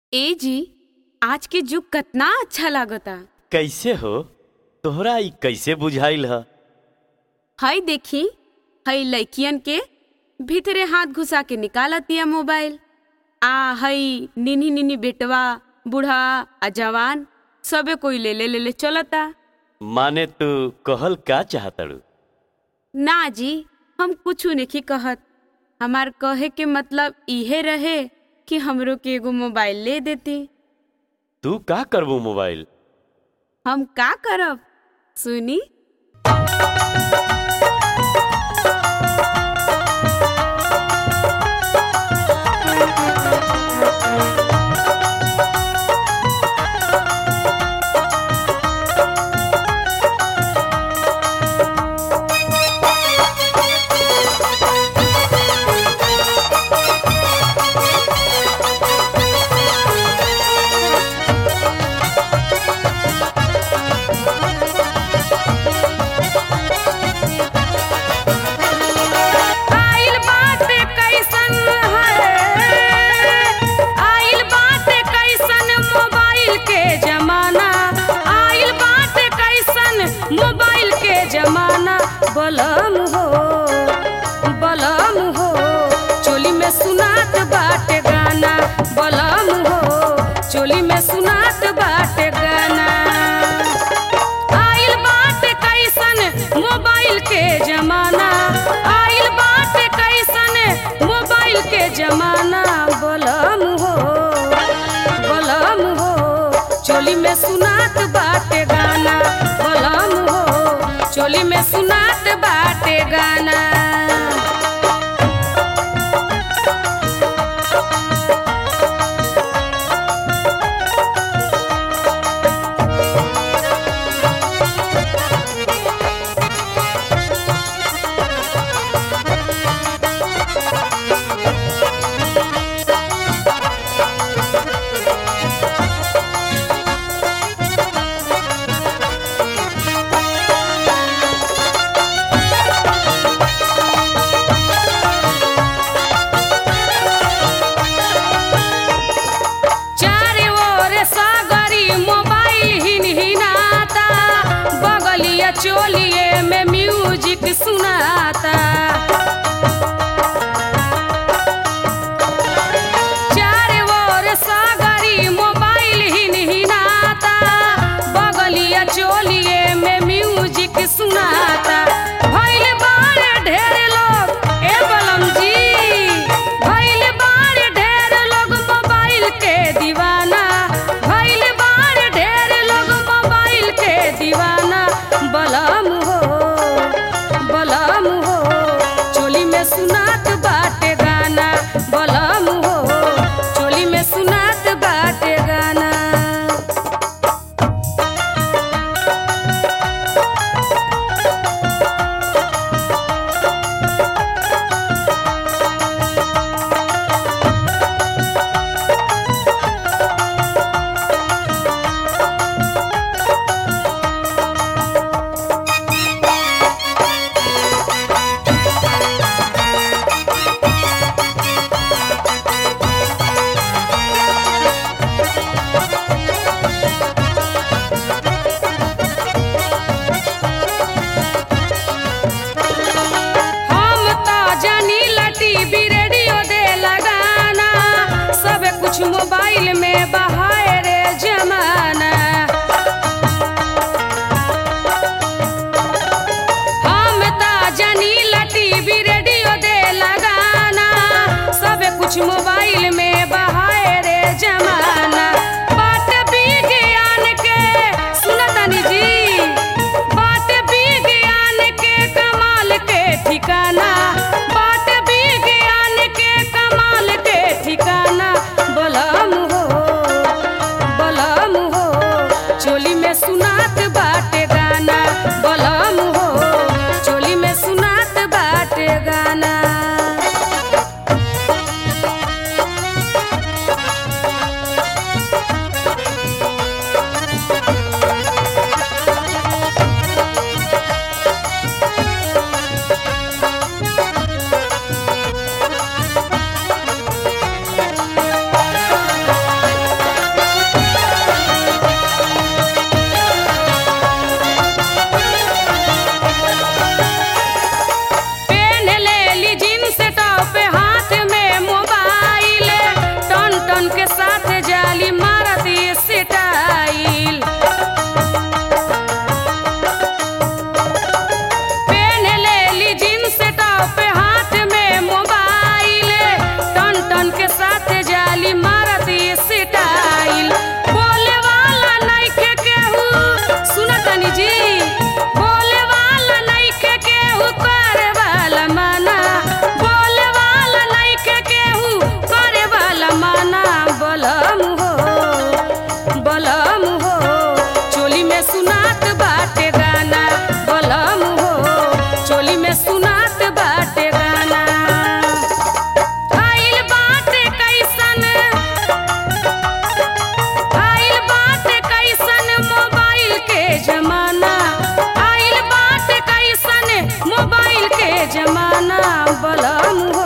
ए जी, आज के जुग कतना अच्छा लागता। कैसे हो? तोहरा ई कैसे बुझाइल ह? हई देखी, हई लइकियन के भीतरे हाथ घुसा के निकालतिया मोबाइल। आ हई निन्ही निन्ही बेटवा, बूढ़ा आ जवान सबे कोई ले चलता। माने तू कहल का चाहतड़ू? ना जी, हम कुछू नहीं कहत। हमार कहे के मतलब इहे रहे कि हमरो के एगो मोबाइल ले देती। तू का करबू मोबाइल? हम का करब सुनी। बलम हो चोली में सुनात बाटे गाना। बलम हो चोली में सुनात बाटे गाना। आइल बाटे कैसन मोबाइल के जमाना। आइल बाटे कैसन मोबाइल के जमाना। बलम हो चोली में सुनात बाटे गाना। बलम हो चोली में सुनात बाटे गाना। चोलिए में म्यूजिक सुनाता। चारे ओर सागरी मोबाइल हिनहिनाता। बगलिया चोलिए में म्यूजिक सुनाता। भइल बाड़े ढेर लोग ए बलम जी। भइल बाड़े ढेर लोग मोबाइल के दीवाना। भइल बाड़े ढेर लोग मोबाइल के दीवाना। बलम हो चोली में सुनात बाटे गाना। बलम हो चोली में सुनात बाटे गाना। मोबाइल में बहाए रे जमाना। हम ता जानीला टीवी रेडियो दे लगाना। सब कुछ मोबाइल में बहाए रे जमाना। बात विज्ञान के सुनतनी जी। बात विज्ञान के कमाल के ठिकाना। बात विज्ञान के कमाल के ठिकाना। बलम जमाना बलम